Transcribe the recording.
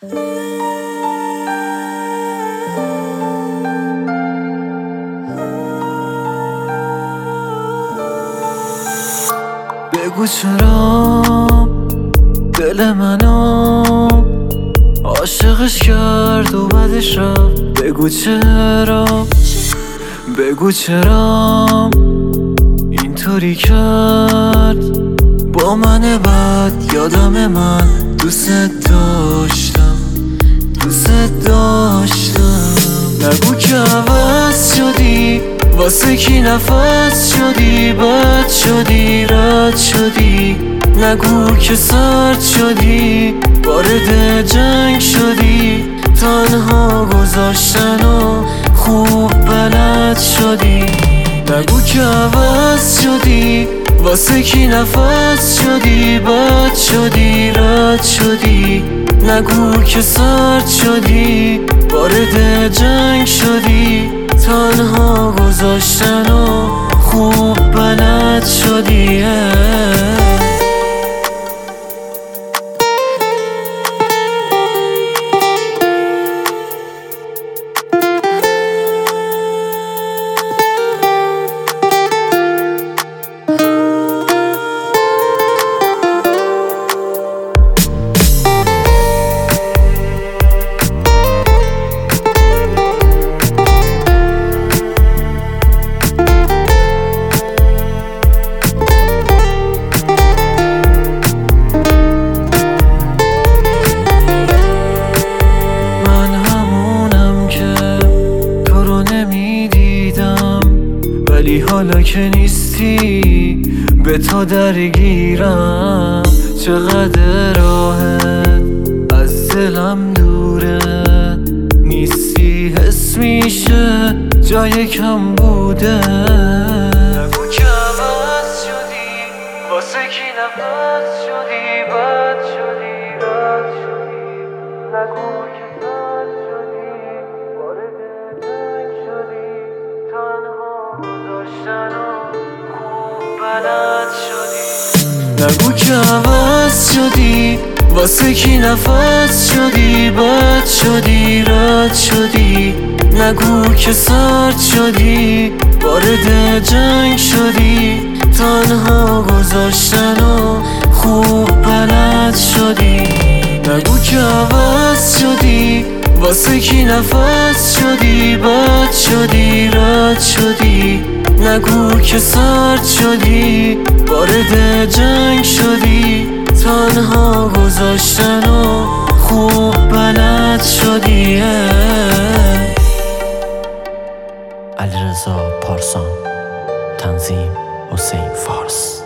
بگو چرا دل منو عاشقش کرد و بعدش رفت. بگو چرا اینطوری کرد با من بد. یادم من دوست داشتم نگو که عوض شدی، واسه کی نفس شدی، بد شدی، رد شدی. نگو که سرد شدی، وارد جنگ شدی، تنها گذاشتن و خوب بلد شدی. نگو که عوض شدی، واسه کی نفس شدی، بد شدی، رد شدی. نگو که سرد شدی، وارد جنگ شدی، تنها گذاشتن و خوب بلد شدی. ولی حالا که نیستی به تو درگیرم. چقدر راهه از دلم دوره، نیستی حس میشه جای کم بوده. نگو که عوض شدی، واسه کی نفس شدی، بد شدی، رد شدی. نگو که سرد شدی، وارد جنگ شدی، تنها گذاشتن و خوب بلد شدی. نگو که عوض شدی، واسه کی نفس شدی، بد شدی، رد شدی. نگو که سرد شدی، وارد جنگ شدی، تنها گذاشتن و خوب بلد شدی. نگو که عوض شدی، واسه کی نفس شدی، بد شدی، رد شدی. نگو که سرد شدی، وارد جنگ شدی، تنها گذاشتن و خوب بلد شدی. علیرضا پارسان، تنظیم حسین فارس.